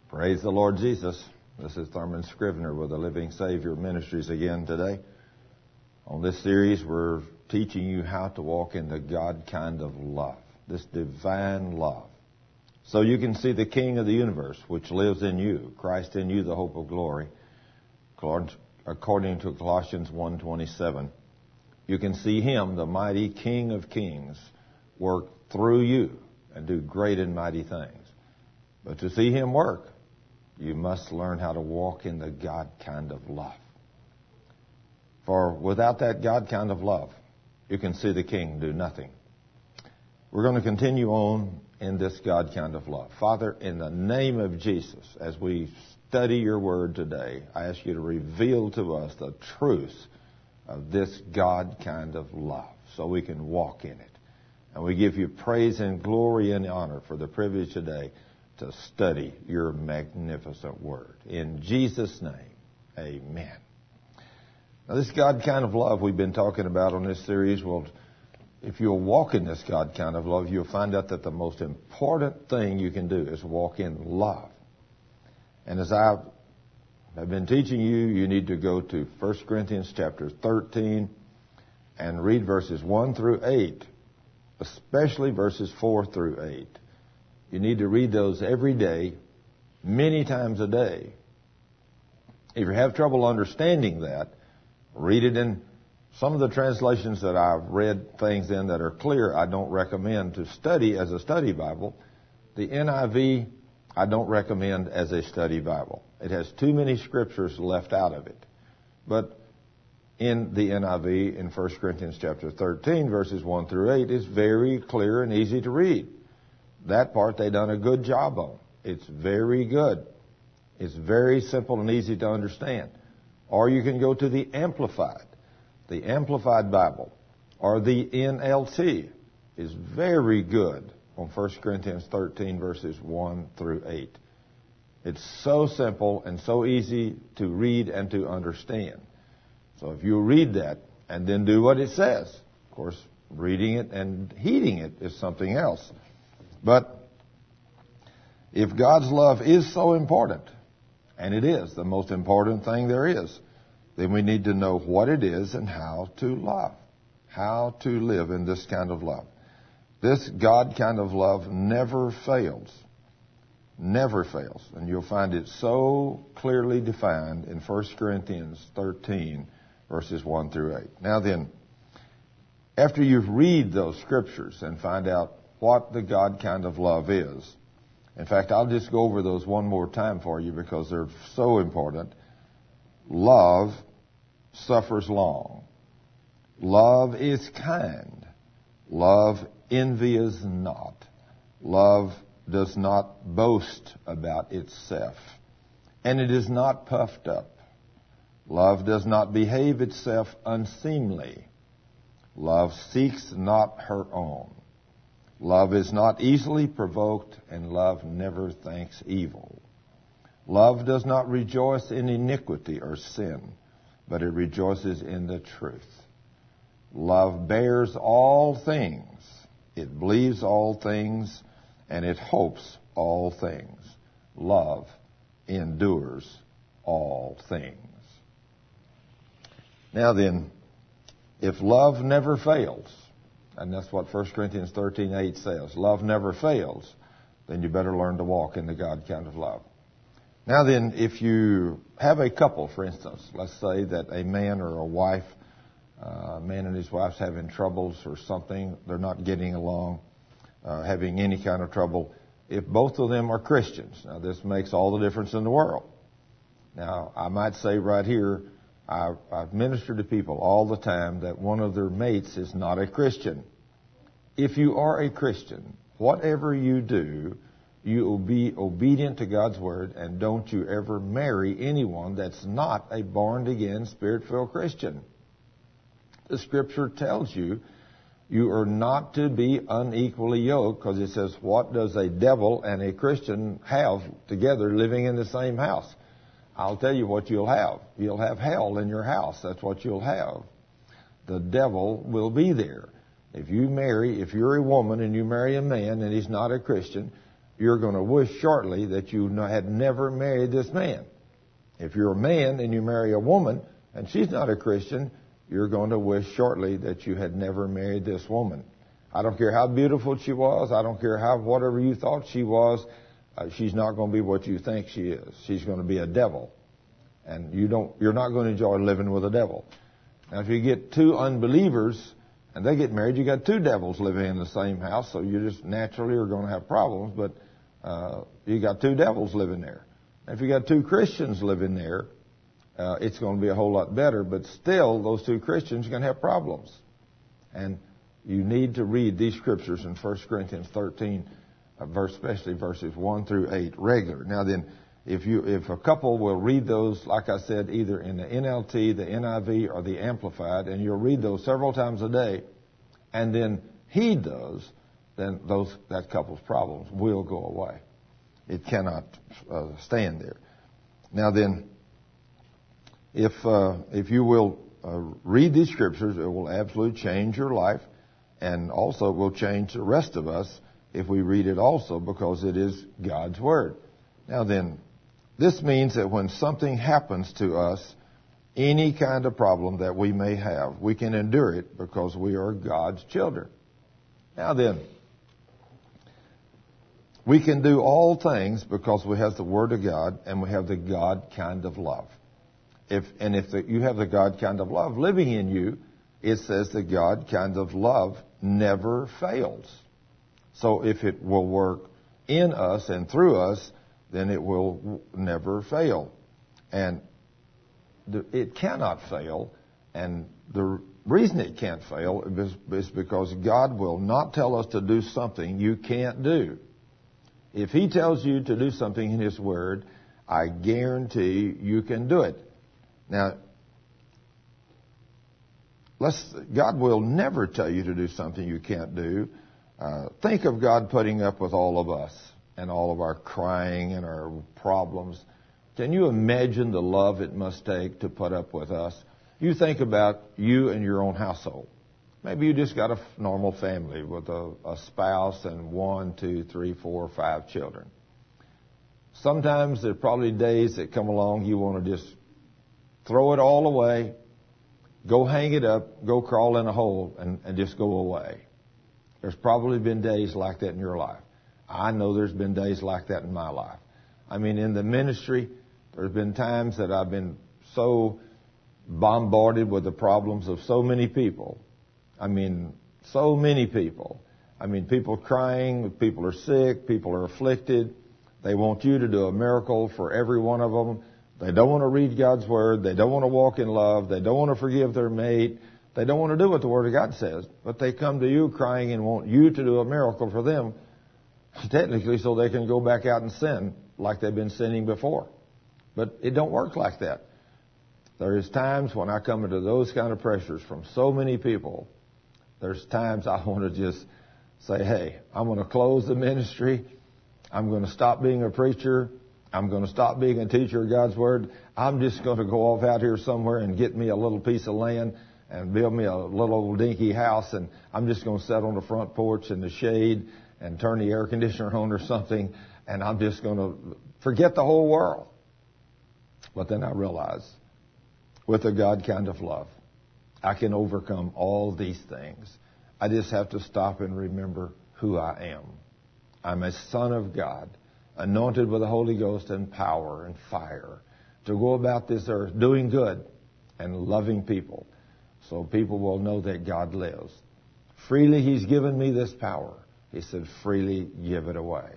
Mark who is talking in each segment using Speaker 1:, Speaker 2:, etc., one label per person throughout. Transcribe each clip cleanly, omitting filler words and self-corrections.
Speaker 1: Praise the Lord Jesus. This is Thurman Scrivener with the Living Savior Ministries again today. On this series, we're teaching you how to walk in the God kind of love, this divine love. So you can see the King of the universe, which lives in you, Christ in you, the hope of glory, according to Colossians 1:27. You can see Him, the mighty King of kings, work through you and do great and mighty things. But to see Him work, you must learn how to walk in the God kind of love. For without that God kind of love, you can see the King do nothing. We're going to continue on in this God kind of love. Father, in the name of Jesus, as we study your word today, I ask you to reveal to us the truth of this God kind of love so we can walk in it. And we give you praise and glory and honor for the privilege today to study your magnificent word. In Jesus' name, amen. Now, this God kind of love we've been talking about on this series, well, if you'll walk in this God kind of love, you'll find out that the most important thing you can do is walk in love. And as I have been teaching you, you need to go to 1 Corinthians chapter 13 and read verses 1 through 8, especially verses 4 through 8. You need to read those every day, many times a day. If you have trouble understanding that, read it in some of the translations that I've read things in that are clear. I don't recommend to study as a study Bible. The NIV, I don't recommend as a study Bible. It has too many scriptures left out of it. But in the NIV, in 1 Corinthians chapter 13, verses 1 through 8, is very clear and easy to read. That part they done a good job on. It's very good. It's very simple and easy to understand. Or you can go to the Amplified Bible, or the NLT is very good on 1 Corinthians 13 verses 1 through 8. It's so simple and so easy to read and to understand. So if you read that and then do what it says, of course, reading it and heeding it is something else. But if God's love is so important, and it is the most important thing there is, then we need to know what it is and how to love, how to live in this kind of love. This God kind of love never fails. Never fails. And you'll find it so clearly defined in 1 Corinthians 13, verses 1 through 8. Now then, after you read those scriptures and find out what the God kind of love is, in fact, I'll just go over those one more time for you because they're so important. Love suffers long. Love is kind. Love envies not. Love does not boast about itself. And it is not puffed up. Love does not behave itself unseemly. Love seeks not her own. Love is not easily provoked, and love never thinks evil. Love does not rejoice in iniquity or sin, but it rejoices in the truth. Love bears all things, it believes all things, and it hopes all things. Love endures all things. Now then, if love never fails, and that's what 1 Corinthians 13:8 says, love never fails, then you better learn to walk in the God kind of love. Now then, if you have a couple, for instance, let's say that a man or a wife, a man and his wife's having troubles or something, they're not getting along, having any kind of trouble. If both of them are Christians, now this makes all the difference in the world. Now, I might say right here, I've ministered to people all the time that one of their mates is not a Christian. If you are a Christian, whatever you do, you will be obedient to God's word, and don't you ever marry anyone that's not a born-again, Spirit-filled Christian. The Scripture tells you you are not to be unequally yoked, because it says, what does a devil and a Christian have together living in the same house? I'll tell you what you'll have. You'll have hell in your house. That's what you'll have. The devil will be there. If you're a woman and you marry a man and he's not a Christian, you're going to wish shortly that you had never married this man. If you're a man and you marry a woman and she's not a Christian, you're going to wish shortly that you had never married this woman. I don't care how beautiful she was. I don't care whatever you thought she was. She's not going to be what you think she is. She's going to be a devil. And you're not going to enjoy living with a devil. Now, if you get two unbelievers and they get married, you got two devils living in the same house, so you just naturally are going to have problems. But you got two devils living there. If you got two Christians living there, it's going to be a whole lot better. But still, those two Christians are going to have problems. And you need to read these scriptures in 1 Corinthians 13, especially verses 1 through 8, regular. Now then, if a couple will read those, like I said, either in the NLT, the NIV, or the Amplified, and you'll read those several times a day, and then heed those, then that couple's problems will go away. It cannot stand there. Now then, if you will read these scriptures, it will absolutely change your life, and also it will change the rest of us if we read it also, because it is God's Word. Now then, this means that when something happens to us, any kind of problem that we may have, we can endure it because we are God's children. Now then, we can do all things because we have the Word of God and we have the God kind of love. If you have the God kind of love living in you, it says the God kind of love never fails. So if it will work in us and through us, then it will never fail. And it cannot fail. And the reason it can't fail is because God will not tell us to do something you can't do. If He tells you to do something in His Word, I guarantee you can do it. Now, God will never tell you to do something you can't do. Think of God putting up with all of us and all of our crying and our problems. Can you imagine the love it must take to put up with us? You think about you and your own household. Maybe you just got a normal family with a spouse and 1, 2, 3, 4, 5 children. Sometimes there are probably days that come along you want to just throw it all away, go hang it up, go crawl in a hole, and just go away. There's probably been days like that in your life. I know there's been days like that in my life. I mean, in the ministry, there's been times that I've been so bombarded with the problems of so many people. I mean, so many people. I mean, people crying, people are sick, people are afflicted. They want you to do a miracle for every one of them. They don't want to read God's Word. They don't want to walk in love. They don't want to forgive their mate. They don't want to do what the Word of God says. But they come to you crying and want you to do a miracle for them, technically so they can go back out and sin like they've been sinning before. But it don't work like that. There is times when I come into those kind of pressures from so many people, there's times I want to just say, hey, I'm going to close the ministry. I'm going to stop being a preacher. I'm going to stop being a teacher of God's Word. I'm just going to go off out here somewhere and get me a little piece of land and build me a little old dinky house, and I'm just going to sit on the front porch in the shade and turn the air conditioner on or something, and I'm just going to forget the whole world. But then I realize, with a God kind of love, I can overcome all these things. I just have to stop and remember who I am. I'm a son of God, anointed with the Holy Ghost and power and fire, to go about this earth doing good and loving people, so people will know that God lives. Freely He's given me this power. He said, freely give it away.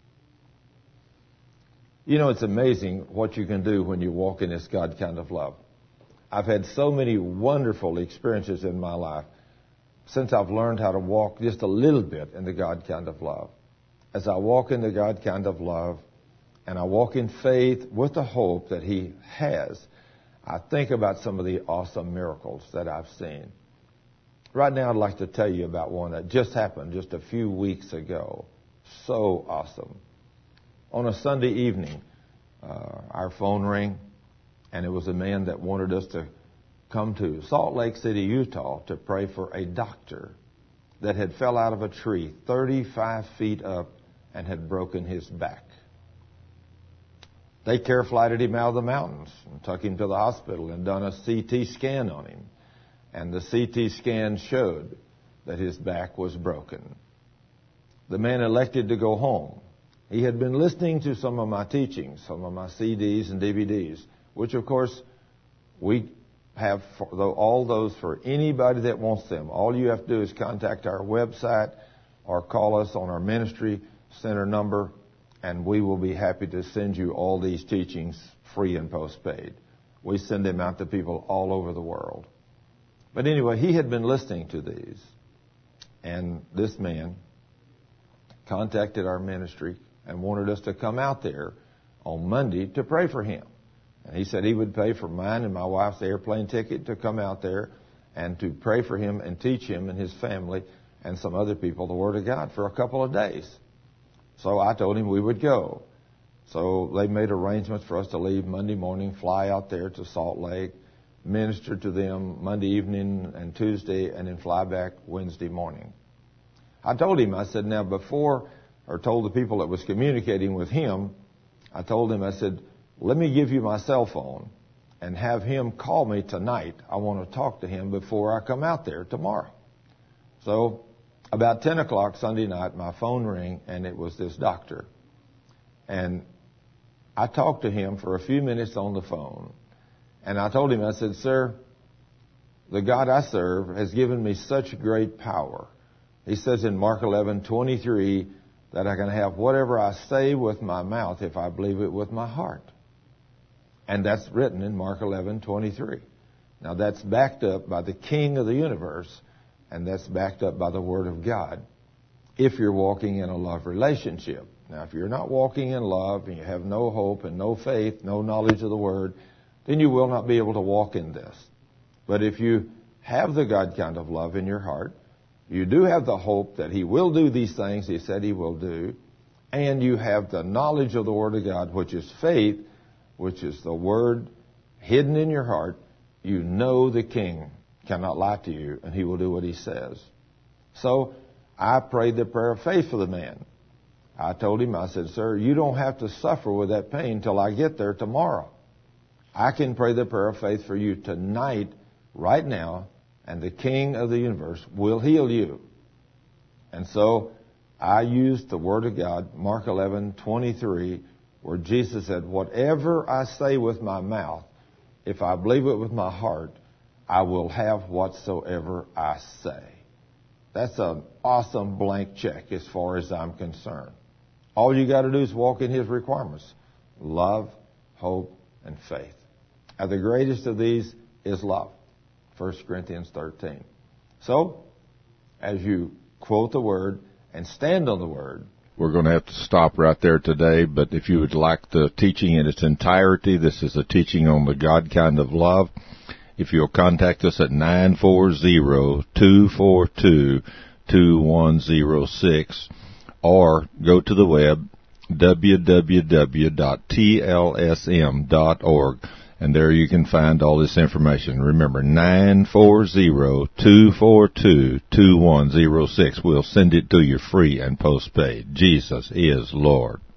Speaker 1: You know, it's amazing what you can do when you walk in this God kind of love. I've had so many wonderful experiences in my life since I've learned how to walk just a little bit in the God kind of love. As I walk in the God kind of love, and I walk in faith with the hope that He has, I think about some of the awesome miracles that I've seen. Right now, I'd like to tell you about one that just happened just a few weeks ago. So awesome. On a Sunday evening, our phone rang, and it was a man that wanted us to come to Salt Lake City, Utah, to pray for a doctor that had fell out of a tree 35 feet up and had broken his back. They care flighted him out of the mountains and took him to the hospital and done a CT scan on him. And the CT scan showed that his back was broken. The man elected to go home. He had been listening to some of my teachings, some of my CDs and DVDs, which of course we have all those for anybody that wants them. All you have to do is contact our website or call us on our ministry center number, and we will be happy to send you all these teachings free and postpaid. We send them out to people all over the world. But anyway, he had been listening to these. And this man contacted our ministry and wanted us to come out there on Monday to pray for him. And he said he would pay for mine and my wife's airplane ticket to come out there and to pray for him and teach him and his family and some other people the Word of God for a couple of days. So I told him we would go. So they made arrangements for us to leave Monday morning, fly out there to Salt Lake, minister to them Monday evening and Tuesday, and then fly back Wednesday morning. I told him, I said, now told the people that was communicating with him, I told him, I said, let me give you my cell phone and have him call me tonight. I want to talk to him before I come out there tomorrow. So about 10 o'clock Sunday night, my phone rang, and it was this doctor. And I talked to him for a few minutes on the phone. And I told him, I said, sir, the God I serve has given me such great power. He says in Mark 11:23 that I can have whatever I say with my mouth if I believe it with my heart. And that's written in Mark 11:23. Now that's backed up by the King of the universe, and that's backed up by the Word of God, if you're walking in a love relationship. Now, if you're not walking in love and you have no hope and no faith, no knowledge of the Word, then you will not be able to walk in this. But if you have the God kind of love in your heart, you do have the hope that He will do these things He said He will do, and you have the knowledge of the Word of God, which is faith, which is the Word hidden in your heart, you know the King cannot lie to you, and He will do what He says. So I prayed the prayer of faith for the man. I told him, I said, sir, you don't have to suffer with that pain till I get there tomorrow. I can pray the prayer of faith for you tonight, right now, and the King of the universe will heal you. And so I used the Word of God, Mark 11:23, where Jesus said, whatever I say with my mouth, if I believe it with my heart, I will have whatsoever I say. That's an awesome blank check as far as I'm concerned. All you got to do is walk in His requirements. Love, hope, and faith. And the greatest of these is love. 1 Corinthians 13. So, as you quote the Word and stand on the Word.
Speaker 2: We're going to have to stop right there today, but if you would like the teaching in its entirety, this is a teaching on the God kind of love. If you'll contact us at 940-242-2106 or go to the web, www.tlsm.org, and there you can find all this information. Remember, 940-242-2106. We'll send it to you free and postpaid. Jesus is Lord.